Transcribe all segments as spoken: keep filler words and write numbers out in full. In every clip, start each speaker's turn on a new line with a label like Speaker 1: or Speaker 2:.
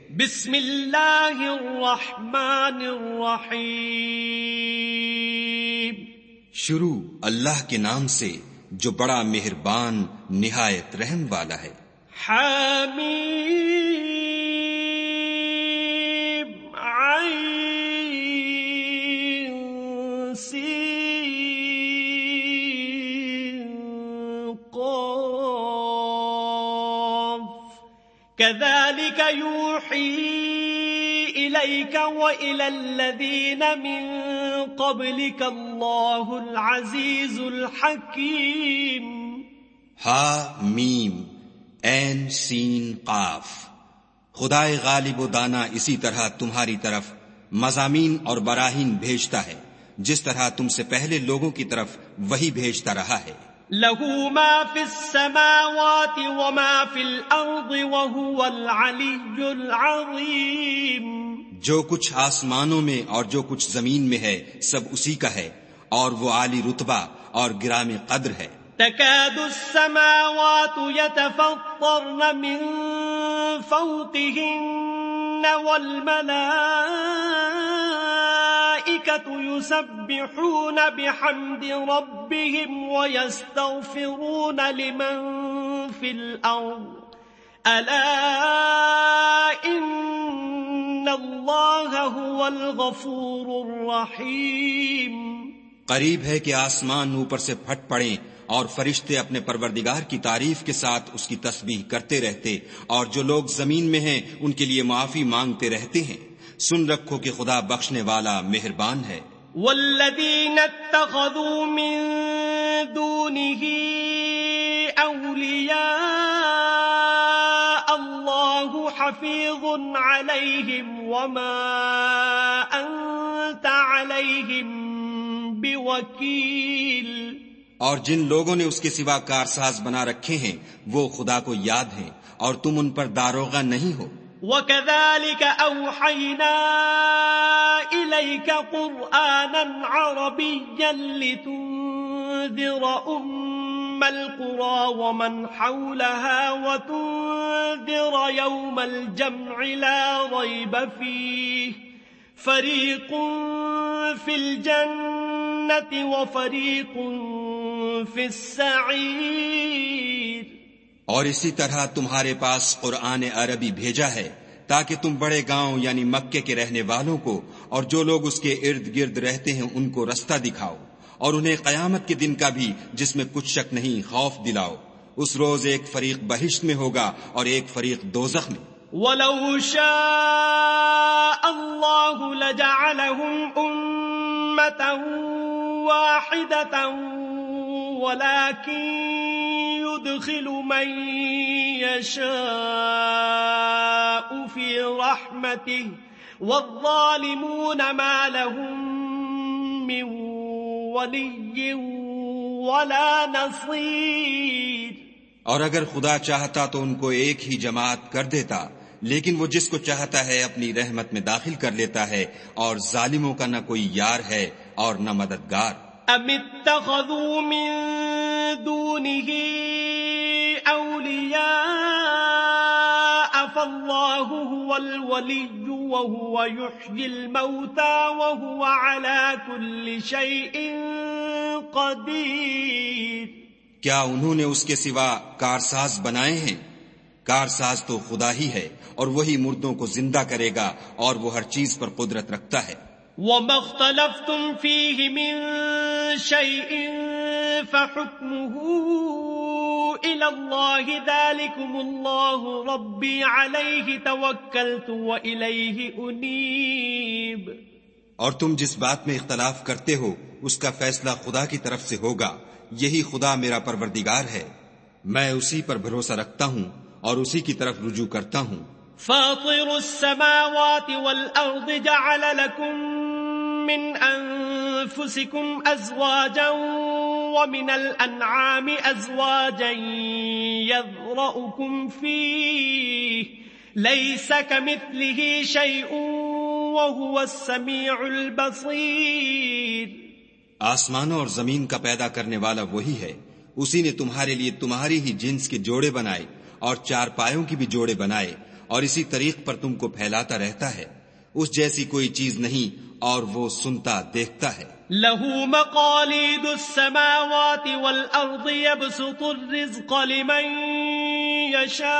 Speaker 1: بسم اللہ الرحمن الرحیم.
Speaker 2: شروع اللہ کے نام سے جو بڑا مہربان نہایت رحم والا ہے.
Speaker 1: حمیم عین سین قاف كذلك يوحي إليك وإلى الذين من قبلك الله العزيز الحكيم.
Speaker 2: ہا میم عین سین قاف. خدائے غالب و دانا اسی طرح تمہاری طرف مضامین اور براہین بھیجتا ہے جس طرح تم سے پہلے لوگوں کی طرف وہی بھیجتا رہا ہے.
Speaker 1: له ما في السماوات وما في الأرض وهو العلي العظيم.
Speaker 2: جو کچھ آسمانوں میں اور جو کچھ زمین میں ہے سب اسی کا ہے اور وہ عالی رتبہ اور گرامی قدر ہے.
Speaker 1: تكاد السماوات يتفطرن من فوقهن والملائكة يسبحون بحمد ربهم ويستغفرون لمن في الأرض ألا إن الله هو الغفور الرحيم.
Speaker 2: قریب ہے کہ آسمان اوپر سے پھٹ پڑیں اور فرشتے اپنے پروردگار کی تعریف کے ساتھ اس کی تسبیح کرتے رہتے اور جو لوگ زمین میں ہیں ان کے لیے معافی مانگتے رہتے ہیں. سن رکھو کہ خدا بخشنے والا مہربان ہے.
Speaker 1: والذین اتخذوا من دونه اولیاء اللہ حفیظ علیہم وما انت علیہم بوکیل.
Speaker 2: اور جن لوگوں نے اس کے سوا کارساز بنا رکھے ہیں وہ خدا کو یاد ہیں اور تم ان پر داروغہ نہیں ہو.
Speaker 1: وَكَذَلِكَ أَوْحَيْنَا إِلَيْكَ قُرْآنًا عَرَبِيًّا لِتُنذِرَ أُمَّ الْقُرَى وَمَنْ حَوْلَهَا وَتُنذِرَ يَوْمَ الْجَمْعِ لَا رَيْبَ فِيهِ فَرِيقٌ فِي الْجَنَّةِ وَفَرِيقٌ فِي السَّعِيرِ.
Speaker 2: اور اسی طرح تمہارے پاس قرآن عربی بھیجا ہے تاکہ تم بڑے گاؤں یعنی مکے کے رہنے والوں کو اور جو لوگ اس کے ارد گرد رہتے ہیں ان کو رستہ دکھاؤ اور انہیں قیامت کے دن کا بھی جس میں کچھ شک نہیں خوف دلاؤ. اس روز ایک فریق بہشت میں ہوگا اور ایک فریق دوزخ میں.
Speaker 1: وَلَوْ شَاءَ اللَّهُ لَجَعَلَهُمْ أُمَّةً وَاحِدَةً وَلَكِنْ يُدْخِلُ مَنْ يَشَاءُ فِي رَحْمَتِهِ وَالظَّالِمُونَ مَا لَهُمْ مِنْ وَلِيٍّ وَلَا نَصِيرٍ.
Speaker 2: اور اگر خدا چاہتا تو ان کو ایک ہی جماعت کر دیتا لیکن وہ جس کو چاہتا ہے اپنی رحمت میں داخل کر لیتا ہے اور ظالموں کا نہ کوئی یار ہے اور نہ مددگار.
Speaker 1: ام اتخذوا من دونه اولیاء فاللہ هو الولی وهو يحيي الموتى وهو على كل شيء قدیر.
Speaker 2: کیا انہوں نے اس کے سوا کارساز بنائے ہیں؟ کارساز تو خدا ہی ہے اور وہی مردوں کو زندہ کرے گا اور وہ ہر چیز پر قدرت رکھتا ہے.
Speaker 1: وَمَا اخْتَلَفْتُمْ فِيهِ مِن شَيْءٍ فَحُكْمُهُ إِلَى اللَّهِ ذَلِكُمُ اللَّهُ رَبِّي عَلَيْهِ تَوَكَّلْتُ وَإِلَيْهِ أُنِيبُ.
Speaker 2: اور تم جس بات میں اختلاف کرتے ہو اس کا فیصلہ خدا کی طرف سے ہوگا. یہی خدا میرا پروردگار ہے، میں اسی پر بھروسہ رکھتا ہوں اور اسی کی طرف رجوع کرتا ہوں.
Speaker 1: فاطر السماوات والأرض جعل لكم من أنفسكم أزواجا ومن الأنعام أزواجا يذرأكم فيه ليس كمثله شيء وهو السميع البصير.
Speaker 2: آسمانوں اور زمین کا پیدا کرنے والا وہی ہے، اسی نے تمہارے لیے تمہاری ہی جنس کے جوڑے بنائے اور چار پایوں کی بھی جوڑے بنائے اور اسی طریق پر تم کو پھیلاتا رہتا ہے. اس جیسی کوئی چیز نہیں اور وہ سنتا دیکھتا ہے.
Speaker 1: له مقاليد السماوات والأرض يبسط الرزق لمن يشاء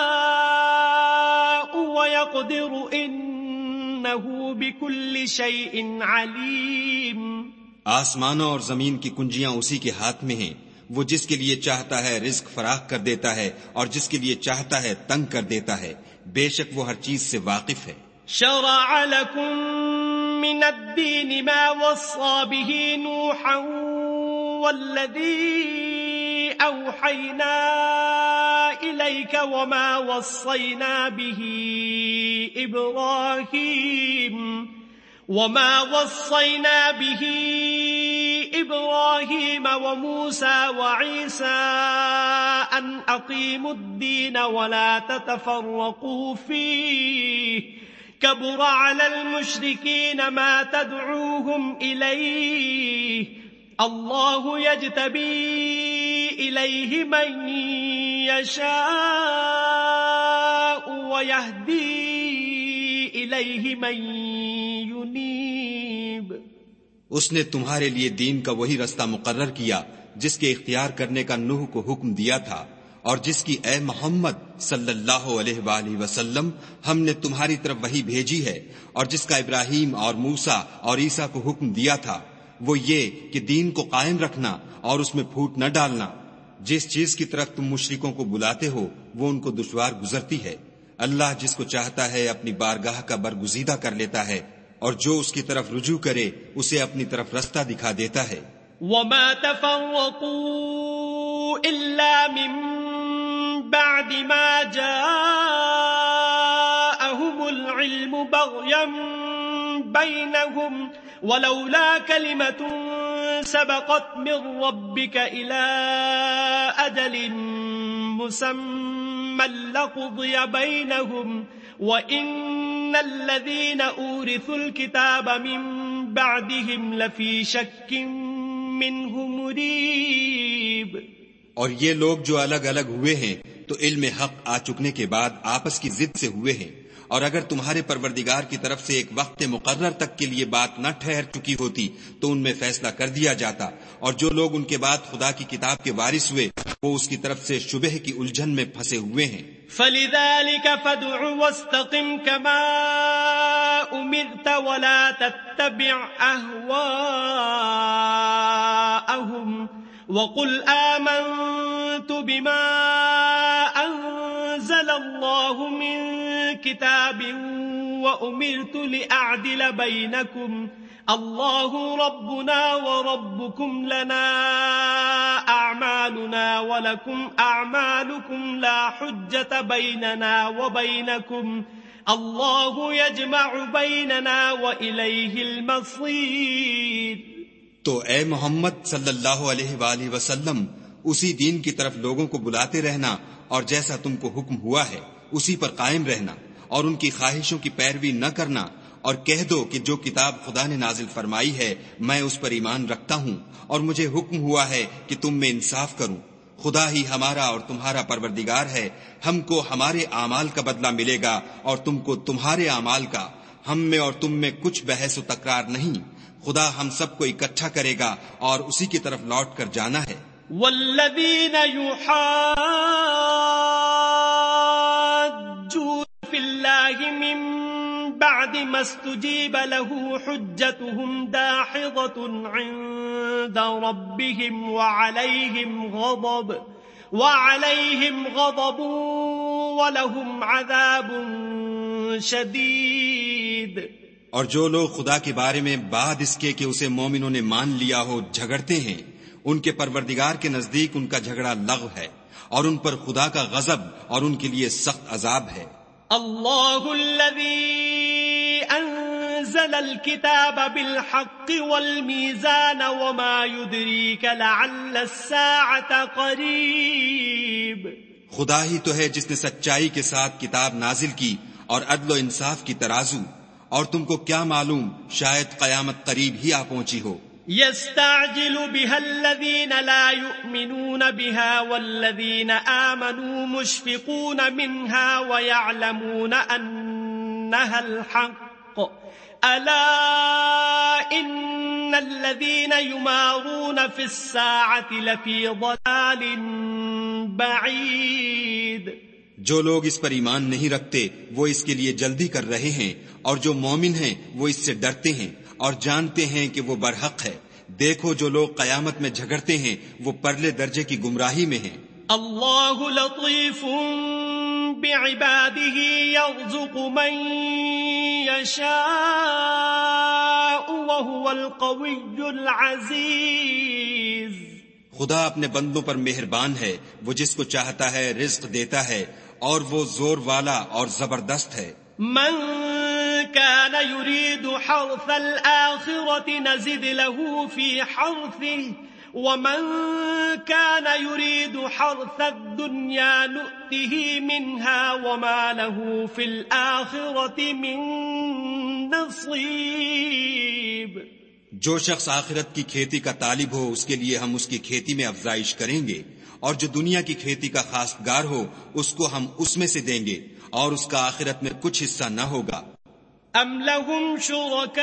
Speaker 1: ويقدر إنه بكل شيء عليم.
Speaker 2: آسمانوں اور زمین کی کنجیاں اسی کے ہاتھ میں ہیں. وہ جس کے لیے چاہتا ہے رزق فراخ کر دیتا ہے اور جس کے لیے چاہتا ہے تنگ کر دیتا ہے. بے شک وہ ہر چیز سے واقف ہے.
Speaker 1: شرع لكم من الدين ما وصى به نوحا والذي أوحينا إليك وما وصينا به إبراهيم وما وصينا به إبراهيم وموسى وعيسى أن أقيموا الدين ولا تتفرقوا فيه كبر على المشركين ما تدعوهم إليه الله يجتبي إليه من يشاء ويهدي إليه من ينيب.
Speaker 2: اس نے تمہارے لیے دین کا وہی رستہ مقرر کیا جس کے اختیار کرنے کا نوح کو حکم دیا تھا اور جس کی اے محمد صلی اللہ علیہ وآلہ وسلم ہم نے تمہاری طرف وہی بھیجی ہے اور جس کا ابراہیم اور موسیٰ اور عیسیٰ کو حکم دیا تھا وہ یہ کہ دین کو قائم رکھنا اور اس میں پھوٹ نہ ڈالنا. جس چیز کی طرف تم مشرکوں کو بلاتے ہو وہ ان کو دشوار گزرتی ہے. اللہ جس کو چاہتا ہے اپنی بارگاہ کا برگزیدہ کر لیتا ہے اور جو اس کی طرف رجوع کرے اسے اپنی طرف رستہ دکھا دیتا ہے.
Speaker 1: وما تفرقوا إلا من بعد ما جاءهم العلم بغيا بينهم ولولا كلمة سبقت من ربك إلى أجل مسمى لقضي بينهم وَإِنَّ الَّذِينَ أُورِثُوا الْكِتَابَ مِن بَعْدِهِمْ لَفِي شَكٍّ مِّنْهُ مُرِيبٍ.
Speaker 2: اور یہ لوگ جو الگ الگ ہوئے ہیں تو علم حق آ چکنے کے بعد آپس کی ضد سے ہوئے ہیں، اور اگر تمہارے پروردگار کی طرف سے ایک وقت مقرر تک کے لیے بات نہ ٹھہر چکی ہوتی تو ان میں فیصلہ کر دیا جاتا، اور جو لوگ ان کے بعد خدا کی کتاب کے وارث ہوئے وہ اس کی طرف سے شبہ کی الجھن میں پھنسے ہوئے ہیں.
Speaker 1: فَلِذَلِكَ فَادْعُ وَاسْتَقِمْ كَمَا أُمِرْتَ وَلَا تَتَّبِعْ أَهْوَاءَهُمْ وَقُلْ آمَنْتُ بِمَا أَنزَلَ اللَّهُ مِنْ كِتَابٍ وَأُمِرْتُ لِأَعْدِلَ بَيْنَكُمْ اللَّهُ رَبُّنَا وَرَبُّكُمْ لَنَا أَعْمَالُنَا وَلَكُمْ أَعْمَالُكُمْ لَا حُجَّةَ بَيْنَنَا وَبَيْنَكُمْ اللَّهُ يَجْمَعُ بَيْنَنَا وَإِلَيْهِ الْمَصِيرُ.
Speaker 2: تو اے محمد صلی اللہ علیہ وآلہ وسلم اسی دین کی طرف لوگوں کو بلاتے رہنا اور جیسا تم کو حکم ہوا ہے اسی پر قائم رہنا اور ان کی خواہشوں کی پیروی نہ کرنا، اور کہہ دو کہ جو کتاب خدا نے نازل فرمائی ہے میں اس پر ایمان رکھتا ہوں اور مجھے حکم ہوا ہے کہ تم میں انصاف کروں. خدا ہی ہمارا اور تمہارا پروردگار ہے، ہم کو ہمارے اعمال کا بدلہ ملے گا اور تم کو تمہارے اعمال کا. ہم میں اور تم میں کچھ بحث و تکرار نہیں، خدا ہم سب کو اکٹھا کرے گا اور اسی کی طرف لوٹ کر جانا ہے.
Speaker 1: والذین یحاجون فی اللہ من بعد ما استجیب له حجتهم داحضة عند ربهم وعليهم غضب وعليهم غضب ولهم عذاب شدید.
Speaker 2: اور جو لوگ خدا کے بارے میں بعد اس کے کہ اسے مومنوں نے مان لیا ہو جھگڑتے ہیں، ان کے پروردگار کے نزدیک ان کا جھگڑا لغو ہے اور ان پر خدا کا غضب اور ان کے لیے سخت عذاب ہے.
Speaker 1: اللہ الذی انزل الكتاب بالحق والمیزان وما يدریک لعل الساعة قریب.
Speaker 2: خدا ہی تو ہے جس نے سچائی کے ساتھ کتاب نازل کی اور عدل و انصاف کی ترازو، اور تم کو کیا معلوم شاید قیامت قریب ہی آ پہنچی ہو.
Speaker 1: يستعجل بها الذين لا يؤمنون بها والذين آمنوا مشفقون منها ويعلمون أنها الحق ألا إن الذين يمارون في الساعة لفي ضلال بعيد.
Speaker 2: جو لوگ اس پر ایمان نہیں رکھتے وہ اس کے لیے جلدی کر رہے ہیں، اور جو مومن ہیں وہ اس سے ڈرتے ہیں اور جانتے ہیں کہ وہ برحق ہے. دیکھو جو لوگ قیامت میں جھگڑتے ہیں وہ پرلے درجے کی گمراہی میں ہیں.
Speaker 1: اللہ لطیف بعباده يرزق من يشاء وهو القوي العزيز.
Speaker 2: خدا اپنے بندوں پر مہربان ہے، وہ جس کو چاہتا ہے رزق دیتا ہے اور وہ زور والا اور زبردست ہے.
Speaker 1: من كان يريد حرث الآخرة نزد له في حرثه ومن كان يريد حرث الدنيا نؤته منها وما له في الآخرة من نصيب.
Speaker 2: جو شخص آخرت کی کھیتی کا طالب ہو اس کے لیے ہم اس کی کھیتی میں افزائش کریں گے، اور جو دنیا کی کھیتی کا خواستگار ہو اس کو ہم اس میں سے دیں گے اور اس کا آخرت میں کچھ حصہ نہ ہوگا.
Speaker 1: ام لهم شركاء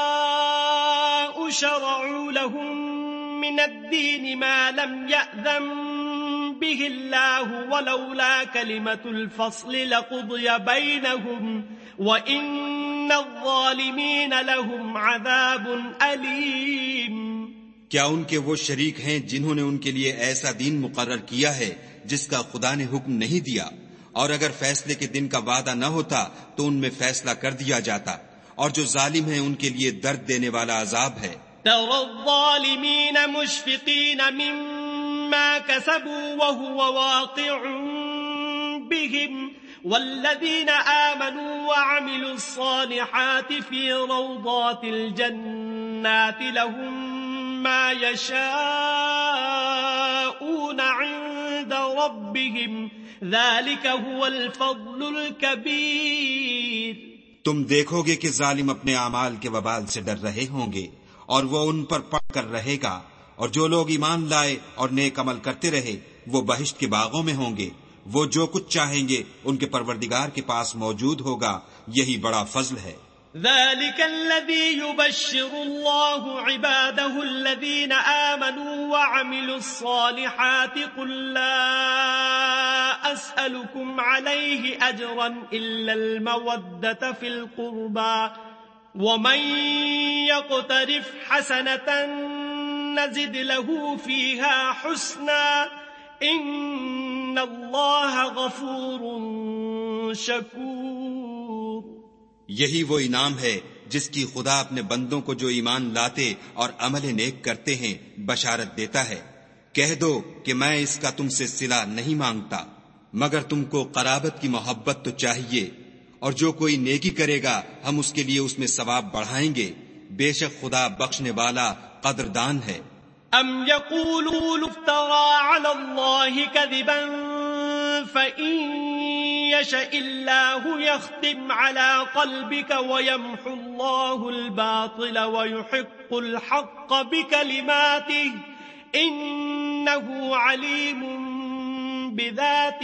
Speaker 1: شرعوا لهم من الدين ما لم يأذن به الله ولولا كلمة الفصل لقضي بينهم وإن الظالمين لهم عذاب أليم.
Speaker 2: کیا ان کے وہ شریک ہیں جنہوں نے ان کے لیے ایسا دین مقرر کیا ہے جس کا خدا نے حکم نہیں دیا، اور اگر فیصلے کے دن کا وعدہ نہ ہوتا تو ان میں فیصلہ کر دیا جاتا، اور جو ظالم ہیں ان کے لیے درد دینے والا عذاب ہے.
Speaker 1: ترى الظالمين مشفقين مما كسبوا وهو واقع بهم والذين آمنوا وعملوا الصالحات في روضات الجنات لهم ما يشاءون عند ربهم ذلك هو الفضل الكبير.
Speaker 2: تم دیکھو گے کہ ظالم اپنے اعمال کے وبال سے ڈر رہے ہوں گے اور وہ ان پر پڑ کر رہے گا، اور جو لوگ ایمان لائے اور نیک عمل کرتے رہے وہ بہشت کے باغوں میں ہوں گے. وہ جو کچھ چاہیں گے ان کے پروردگار کے پاس موجود ہوگا، یہی بڑا فضل ہے.
Speaker 1: ذلك الذي يبشر الله عباده الذين آمنوا وعملوا الصالحات قل لا أسألكم عليه أجرا إلا المودة في القربى ومن يقترف حسنة نزد له فيها حسنا إن الله غفور شكور.
Speaker 2: یہی وہ انعام ہے جس کی خدا اپنے بندوں کو جو ایمان لاتے اور عمل نیک کرتے ہیں بشارت دیتا ہے. کہہ دو کہ میں اس کا تم سے صلہ نہیں مانگتا مگر تم کو قرابت کی محبت تو چاہیے، اور جو کوئی نیکی کرے گا ہم اس کے لیے اس میں ثواب بڑھائیں گے. بے شک خدا بخشنے والا قدردان ہے.
Speaker 1: ام یقولون افترى على الله كذبا فإن يشاء الله يختم على قلبك ويمحو الله الباطل ويحق الحق بكلماته إنه عليم بذات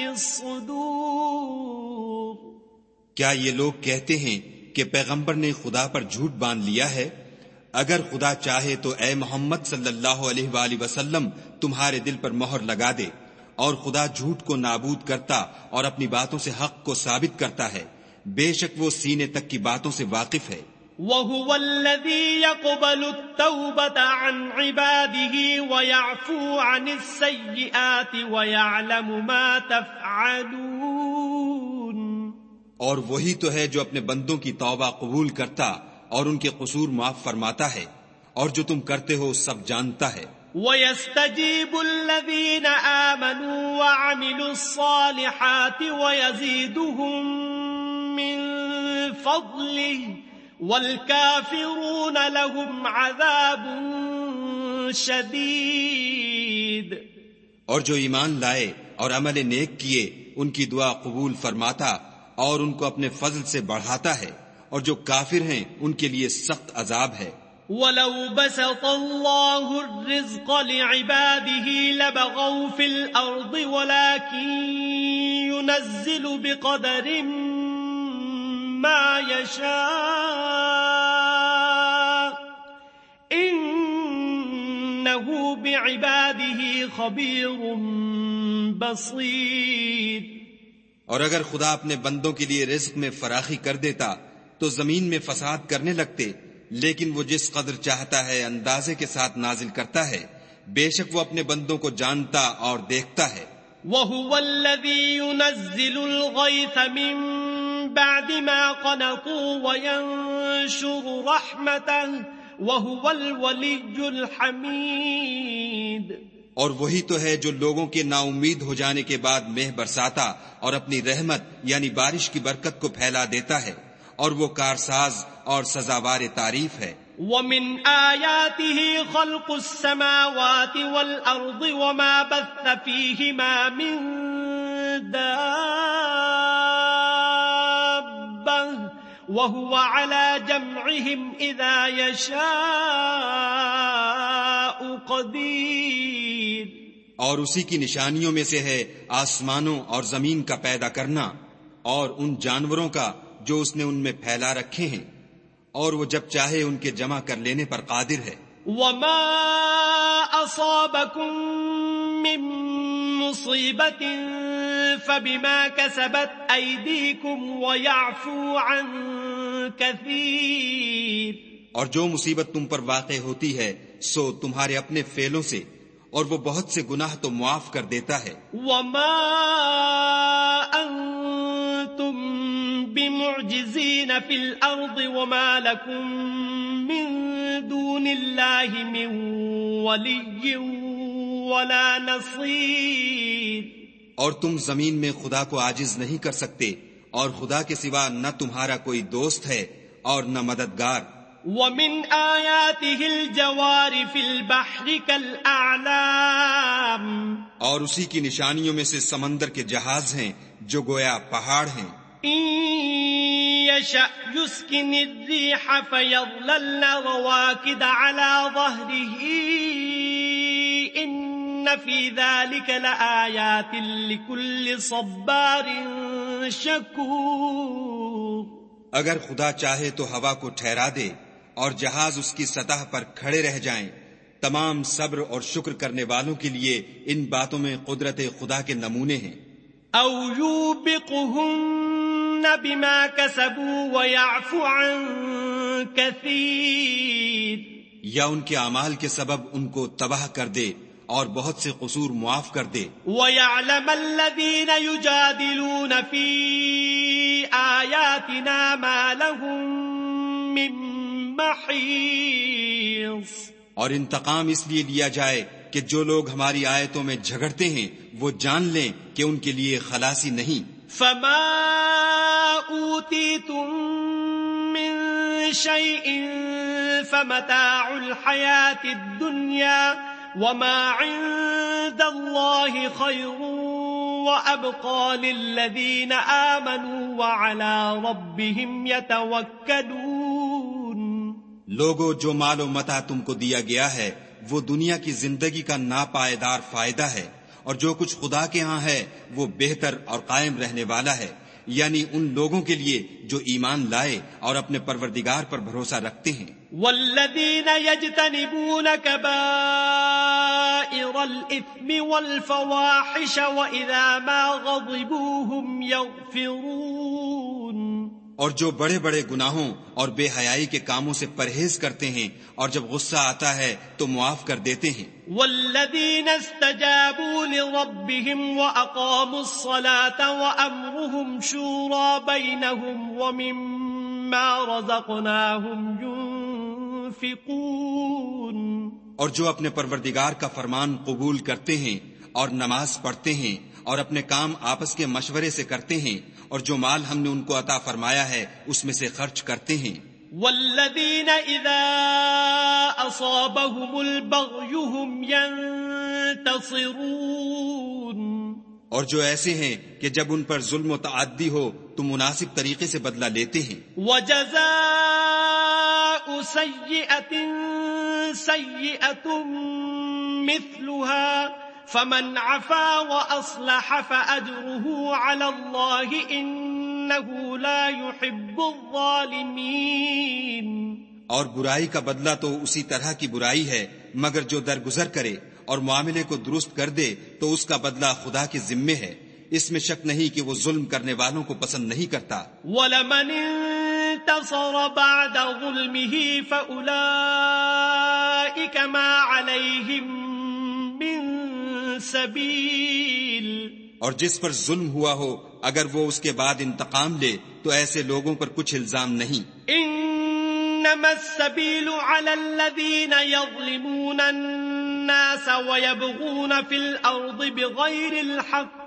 Speaker 1: الصدور.
Speaker 2: کیا یہ لوگ کہتے ہیں کہ پیغمبر نے خدا پر جھوٹ باندھ لیا ہے؟ اگر خدا چاہے تو اے محمد صلی اللہ علیہ وآلہ وسلم تمہارے دل پر مہر لگا دے، اور خدا جھوٹ کو نابود کرتا اور اپنی باتوں سے حق کو ثابت کرتا ہے. بے شک وہ سینے تک کی باتوں سے واقف ہے.
Speaker 1: وَهُوَ الَّذِي يَقْبَلُ التَّوْبَةَ عَنْ عِبَادِهِ وَيَعْفُو عَنِ السَّيِّئَاتِ وَيَعْلَمُ مَا تَفْعَلُونَ.
Speaker 2: اور وہی تو ہے جو اپنے بندوں کی توبہ قبول کرتا اور ان کے قصور معاف فرماتا ہے، اور جو تم کرتے ہو سب جانتا ہے.
Speaker 1: وَيَسْتَجِيبُ الَّذِينَ آمَنُوا وَعَمِلُوا الصَّالِحَاتِ وَيَزِيدُهُم مِّن فَضْلِهِ وَالْكَافِرُونَ لَهُمْ عَذَابٌ شَدِيدٌ.
Speaker 2: اور جو ایمان لائے اور عمل نیک کیے ان کی دعا قبول فرماتا اور ان کو اپنے فضل سے بڑھاتا ہے، اور جو کافر ہیں ان کے لیے سخت عذاب ہے.
Speaker 1: وَلَوْ بَسَطَ اللَّهُ الرِّزْقَ لِعِبَادِهِ لَبَغَوْا فِي الْأَرْضِ وَلَكِنْ يُنَزِّلُ بِقَدَرٍ مَا يَشَاءُ إِنَّهُ بِعِبَادِهِ خَبِيرٌ بَصِيرٌ۔
Speaker 2: اور اگر خدا اپنے بندوں کے لیے رزق میں فراخی کر دیتا تو زمین میں فساد کرنے لگتے، لیکن وہ جس قدر چاہتا ہے اندازے کے ساتھ نازل کرتا ہے، بے شک وہ اپنے بندوں کو جانتا اور دیکھتا ہے۔
Speaker 1: وَهُوَ الَّذِي يُنَزِّلُ الْغَيْثَ مِن بَعْدِ مَا قَنَطُوا وَيَنشُرُ رَحْمَتَهُ وَهُوَ الْوَلِيُّ الْحَمِيدُ۔
Speaker 2: اور وہی تو ہے جو لوگوں کے نا امید ہو جانے کے بعد مہ برساتا اور اپنی رحمت یعنی بارش کی برکت کو پھیلا دیتا ہے، اور وہ کارساز اور سزاوار تعریف ہے۔
Speaker 1: وَمِنْ آيَاتِهِ خَلْقُ السَّمَاوَاتِ وَالْأَرْضِ وَمَا بَثَّ فِيهِمَا مِن دَابَّةٍ وَهُوَ عَلَى جَمْعِهِمْ إِذَا يَشَاءُ قَدِيرٌ۔
Speaker 2: اور اسی کی نشانیوں میں سے ہے آسمانوں اور زمین کا پیدا کرنا اور ان جانوروں کا جو اس نے ان میں پھیلا رکھے ہیں، اور وہ جب چاہے ان کے جمع کر لینے پر قادر ہے۔
Speaker 1: وَمَا أَصَابَكُم مِّن مُّصِيبَةٍ فَبِمَا كَسَبَتْ أَيْدِيكُمْ وَيَعْفُو عَن كَثِيرٍ۔
Speaker 2: اور جو مصیبت تم پر واقع ہوتی ہے سو تمہارے اپنے فعلوں سے، اور وہ بہت سے گناہ تو معاف کر دیتا ہے۔
Speaker 1: وَمَا أَنتُم بِمُعْجِزِينَ فِي الْأَرْضِ وَمَا لَكُم مِّن دُونِ اللَّهِ مِن وَلِيٍّ وَلَا نَصِيرٍ۔
Speaker 2: اور تم زمین میں خدا کو عاجز نہیں کر سکتے، اور خدا کے سوا نہ تمہارا کوئی دوست ہے اور نہ مددگار۔
Speaker 1: وَمِنْ آيَاتِهِ الْجَوَارِ فِي الْبَحْرِ كَالْأَعْلَامِ۔
Speaker 2: اور اسی کی نشانیوں میں سے سمندر کے جہاز ہیں جو گویا پہاڑ ہیں۔
Speaker 1: إِن يَشَأْ يُسْكِنِ الرِّيحَ فَيَظْلَلْنَ رَوَاكِدَ عَلَى ظَهْرِهِ إِنَّ فِي ذَلِكَ لَآيَاتٍ لِكُلِّ صَبَّارٍ شَكُورٍ۔
Speaker 2: اگر خدا چاہے تو ہوا کو ٹھہرا دے اور جہاز اس کی سطح پر کھڑے رہ جائیں، تمام صبر اور شکر کرنے والوں کے لیے ان باتوں میں قدرت خدا کے نمونے ہیں۔
Speaker 1: أَوْ يُوبِقْهُنَّ بِمَا كَسَبُوا وَيَعْفُ عَن كَثِيرٍ۔
Speaker 2: یا ان کے اعمال کے سبب ان کو تباہ کر دے اور بہت سے قصور معاف کر دے۔
Speaker 1: وَيَعْلَمَ الَّذِينَ يُجَادِلُونَ فِي آيَاتِنَا مَا لَهُم مِّن مَّحِيصٍ۔
Speaker 2: اور انتقام اس لیے لیا جائے کہ جو لوگ ہماری آیتوں میں جھگڑتے ہیں وہ جان لیں کہ ان کے لیے خلاصی نہیں۔
Speaker 1: فَمَا أُوتِيتُم مِّن شَيْءٍ فَمَتَاعُ الْحَيَاةِ الدُّنْيَا وَمَا عِندَ اللَّهِ خَيْرٌ وَأَبْقَىٰ لِلَّذِينَ آمَنُوا وَعَلَىٰ رَبِّهِمْ يَتَوَكَّلُونَ۔
Speaker 2: لوگو، جو مال و متاع تم کو دیا گیا ہے وہ دنیا کی زندگی کا ناپائیدار فائدہ ہے، اور جو کچھ خدا کے ہاں ہے وہ بہتر اور قائم رہنے والا ہے، یعنی ان لوگوں کے لیے جو ایمان لائے اور اپنے پروردگار پر بھروسہ رکھتے ہیں۔
Speaker 1: والذین یجتنبون کبائر الإثم والفواحش وإذا ما غضبوا هم یغفرون۔
Speaker 2: اور جو بڑے بڑے گناہوں اور بے حیائی کے کاموں سے پرہیز کرتے ہیں اور جب غصہ آتا ہے تو معاف کر دیتے ہیں۔
Speaker 1: والذین استجابوا لربهم وأقاموا الصلاة وأمرهم شورى بينهم ومما رزقناهم ينفقون۔
Speaker 2: اور جو اپنے پروردگار کا فرمان قبول کرتے ہیں اور نماز پڑھتے ہیں اور اپنے کام آپس کے مشورے سے کرتے ہیں، اور جو مال ہم نے ان کو عطا فرمایا ہے اس میں سے خرچ کرتے ہیں۔
Speaker 1: والذین اذا اصابهم البغی هم ينتصرون۔
Speaker 2: اور جو ایسے ہیں کہ جب ان پر ظلم و تعدی ہو تو مناسب طریقے سے بدلہ لیتے ہیں۔
Speaker 1: وجزاؤ جزاء سيئة سيئة مثلها فمن عفا وأصلح فأجره على الله إنه لا يحب الظالمين۔
Speaker 2: اور برائی کا بدلہ تو اسی طرح کی برائی ہے، مگر جو درگزر کرے اور معاملے کو درست کر دے تو اس کا بدلہ خدا کے ذمے ہے، اس میں شک نہیں کہ وہ ظلم کرنے والوں کو پسند نہیں کرتا۔
Speaker 1: وَلَمَنِ انتصر بعد ظلمه فأولئك ما عليهم من سبيل۔
Speaker 2: اور جس پر ظلم ہوا ہو اگر وہ اس کے بعد انتقام لے تو ایسے لوگوں پر کچھ الزام نہیں۔
Speaker 1: انما السبيل على الذين يظلمون الناس ويبغون في الارض بغير الحق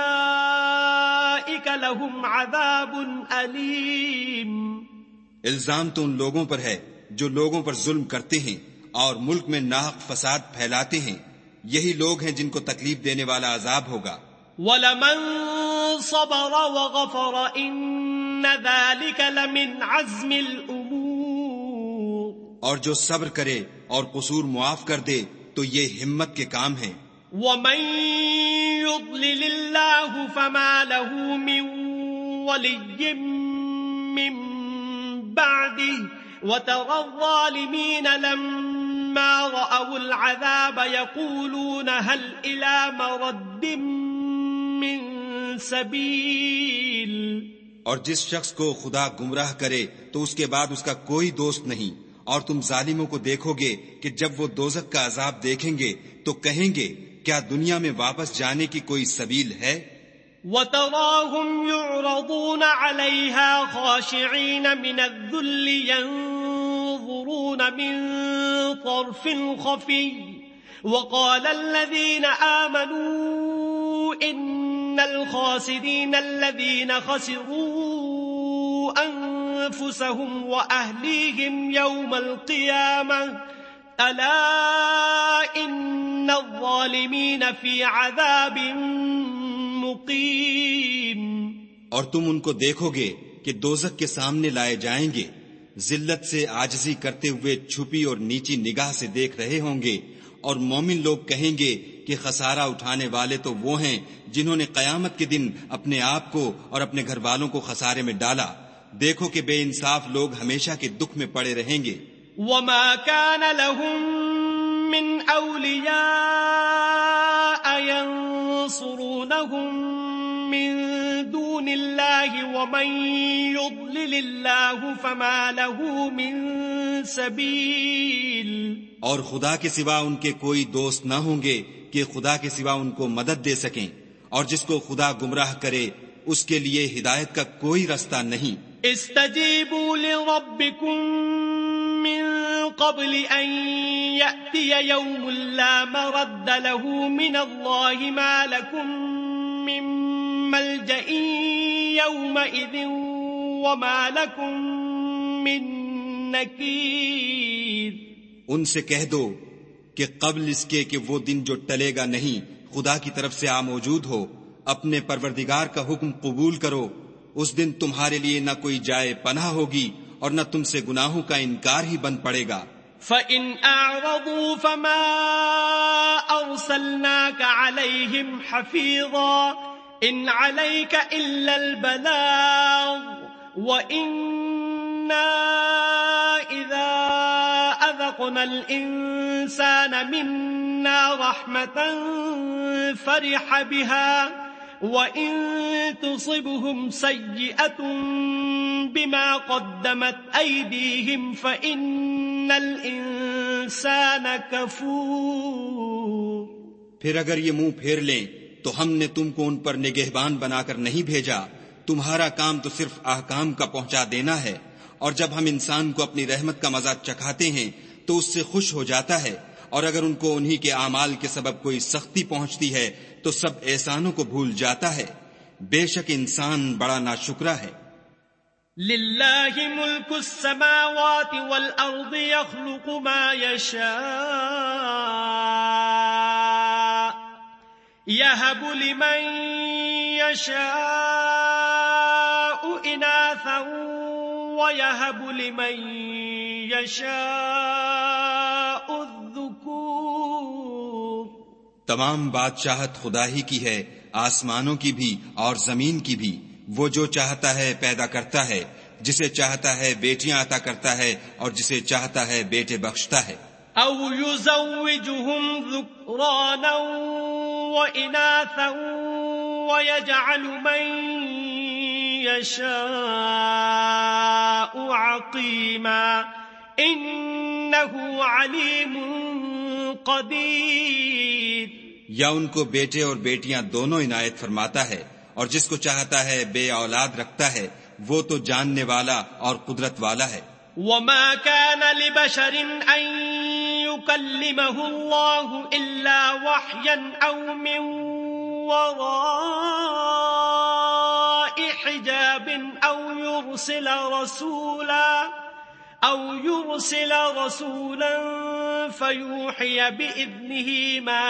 Speaker 1: اولئك لهم عذاب اليم۔
Speaker 2: الزام تو ان لوگوں پر ہے جو لوگوں پر ظلم کرتے ہیں اور ملک میں ناحق فساد پھیلاتے ہیں، یہی لوگ ہیں جن کو تکلیف دینے والا عذاب ہوگا۔
Speaker 1: وَلَمَن صَبَرَ وَغَفَرَ إِنَّ ذَلِكَ لَمِنْ عَزْمِ الْأُمُورِ۔
Speaker 2: اور جو صبر کرے اور قصور معاف کر دے تو یہ ہمت کے کام ہیں۔
Speaker 1: وَمَن يُضْلِلِ اللَّهُ فَمَا لَهُ مِن وَلِيٍّ مِّن بَعْدِهِ وَتَرَى الظَّالِمِينَ لَمَّا رَأَوُا الْعَذَابَ يَقُولُونَ هَلْ إِلَى مَرَدٍّ مِّن سَبِيلٍ۔
Speaker 2: اور جس شخص کو خدا گمراہ کرے تو اس کے بعد اس کا کوئی دوست نہیں، اور تم ظالموں کو دیکھو گے کہ جب وہ دوزخ کا عذاب دیکھیں گے تو کہیں گے کیا دنیا میں واپس جانے کی کوئی سبیل ہے؟
Speaker 1: وَتَرَاهُمْ يُعْرَضُونَ عَلَيْهَا خَاشِعِينَ مِنَ الذُّلِّ يَنظُرُونَ مِن طَرْفٍ خَفِيٍّ وَقَالَ الَّذِينَ آمَنُوا إِنَّ الْخَاسِرِينَ الَّذِينَ خَسِرُوا أَنفُسَهُمْ وَأَهْلِيهِمْ يَوْمَ الْقِيَامَةِ أَلَا إِنَّ الظَّالِمِينَ فِي عَذَابٍ مُقِيمٍ۔
Speaker 2: اور تم ان کو دیکھو گے کہ دوزخ کے سامنے لائے جائیں گے، ذلت سے عاجزی کرتے ہوئے چھپی اور نیچی نگاہ سے دیکھ رہے ہوں گے، اور مومن لوگ کہیں گے کہ خسارہ اٹھانے والے تو وہ ہیں جنہوں نے قیامت کے دن اپنے آپ کو اور اپنے گھر والوں کو خسارے میں ڈالا۔ دیکھو کہ بے انصاف لوگ ہمیشہ کے دکھ میں پڑے رہیں گے۔
Speaker 1: وَمَا كَانَ لَهُم مِّنْ أَوْلِيَاءَ يَنصُرُونَهُم مِّن دُونِ اللَّهِ وَمَن يُضْلِلِ اللَّهُ فَمَا لَهُ مِن سَبِيلٍ۔
Speaker 2: اور خدا کے سوا ان کے کوئی دوست نہ ہوں گے کہ خدا کے سوا ان کو مدد دے سکیں، اور جس کو خدا گمراہ کرے اس کے لیے ہدایت کا کوئی رستہ نہیں۔
Speaker 1: استجیبوا لربکم من قبل ان یأتی یوم لا مرد له من اللہ ما لکم من ملجأ یومئذ وما لکم من نکیر۔
Speaker 2: ان سے کہہ دو کہ قبل اس کے کہ وہ دن جو ٹلے گا نہیں خدا کی طرف سے آ موجود ہو، اپنے پروردگار کا حکم قبول کرو، اس دن تمہارے لیے نہ کوئی جائے پناہ ہوگی اور نہ تم سے گناہوں کا انکار ہی بن پڑے گا۔
Speaker 1: فَإِنْ أَعْرَضُوا فَمَا أَرْسَلْنَاكَ عَلَيْهِمْ حَفِيظًا إِنْ عَلَيْكَ إِلَّا الْبَلَاغُ وَإِنَّا إِذَا أَذَقْنَا الْإِنسَانَ مِنَّا رَحْمَةً فَرِحَ بِهَا وَإِن تُصِبْهُمْ سَيِّئَةٌ بِمَا قَدَّمَتْ أَيْدِيهِمْ فَإِنَّ الْإِنسَانَ كَفُورٌ۔
Speaker 2: پھر اگر یہ منہ پھیر لیں تو ہم نے تم کو ان پر نگہبان بنا کر نہیں بھیجا، تمہارا کام تو صرف احکام کا پہنچا دینا ہے، اور جب ہم انسان کو اپنی رحمت کا مزہ چکھاتے ہیں تو اس سے خوش ہو جاتا ہے، اور اگر ان کو انہی کے اعمال کے سبب کوئی سختی پہنچتی ہے تو سب احسانوں کو بھول جاتا ہے۔ بے شک انسان بڑا ناشکرا ہے۔
Speaker 1: للہ ملک السماوات والارض يخلق ما يشاء يهب لمن يشاء اناثا وَيَهَبُ لِمَن يَشَاءُ الذُّكُورَ.
Speaker 2: تمام بادشاہت خدا ہی کی ہے، آسمانوں کی بھی اور زمین کی بھی. وہ جو چاہتا ہے پیدا کرتا ہے، جسے چاہتا ہے بیٹیاں عطا کرتا ہے اور جسے چاہتا ہے بیٹے بخشتا ہے.
Speaker 1: أَوْ يُزَوِّجُهُمْ ذُكْرَانًا وَإِنَاثًا وَيَجْعَلُ مَن يَشَاءُ عَقِيمًا إِنَّهُ عَلِيمٌ قَدِيرٌ.
Speaker 2: یا ان کو بیٹے اور بیٹیاں دونوں عنایت فرماتا ہے، اور جس کو چاہتا ہے بے اولاد رکھتا ہے، وہ تو جاننے والا اور قدرت والا ہے.
Speaker 1: وَمَا كَانَ لِبَشَرٍ أَن يُكَلِّمَهُ اللَّهُ إِلَّا وَحْيًا أَوْ مِن وَرَاءِ حِجَابٍ أَوْ يُرْسِلَ رَسُولًا أَوْ يُرْسِلَ رَسُولًا فَيُوحِيَ بِإِذْنِهِ مَا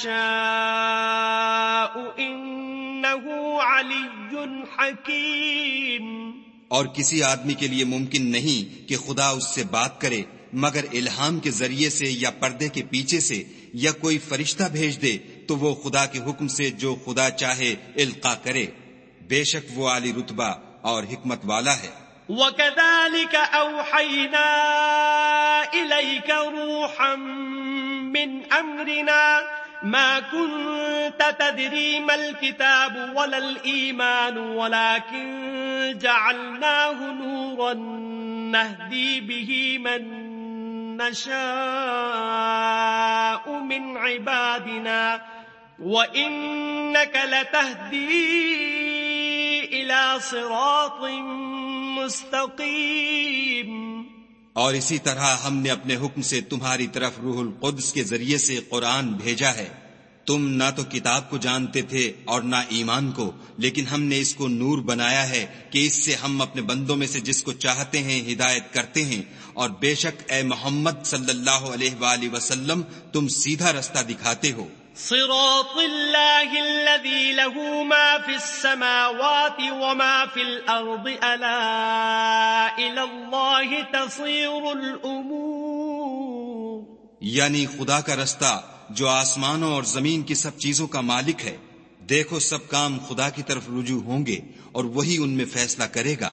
Speaker 1: يَشَاءُ إِنَّهُ عَلِيٌّ حَكِيمٌ.
Speaker 2: اور کسی آدمی کے لیے ممکن نہیں کہ خدا اس سے بات کرے مگر الہام کے ذریعے سے یا پردے کے پیچھے سے، یا کوئی فرشتہ بھیج دے تو وہ خدا کے حکم سے جو خدا چاہے القا کرے. بے شک وہ عالی رتبہ اور حکمت والا ہے.
Speaker 1: وَكَذَلِكَ أَوْحَيْنَا إِلَيْكَ رُوحًا مِّنْ أَمْرِنَا مَا كُنْتَ تَدْرِي مَا الْكِتَابُ وَلَا الْإِيمَانُ وَلَكِنْ جَعَلْنَاهُ نُورًا نَهْدِي بِهِ مَن نَّشَاءُ مِنْ عِبَادِنَا وَإِنَّكَ لَتَهْدِي إِلَى صِرَاطٍ مستقیم.
Speaker 2: اور اسی طرح ہم نے اپنے حکم سے تمہاری طرف روح القدس کے ذریعے سے قرآن بھیجا ہے. تم نہ تو کتاب کو جانتے تھے اور نہ ایمان کو، لیکن ہم نے اس کو نور بنایا ہے کہ اس سے ہم اپنے بندوں میں سے جس کو چاہتے ہیں ہدایت کرتے ہیں. اور بے شک اے محمد صلی اللہ علیہ وآلہ وسلم تم سیدھا رستہ دکھاتے ہو.
Speaker 1: صراط اللہ الذی له ما فی السماوات وما فی الارض الا الى اللہ تصیر الامور.
Speaker 2: یعنی خدا کا رستہ جو آسمانوں اور زمین کی سب چیزوں کا مالک ہے. دیکھو سب کام خدا کی طرف رجوع ہوں گے اور وہی ان میں فیصلہ کرے گا.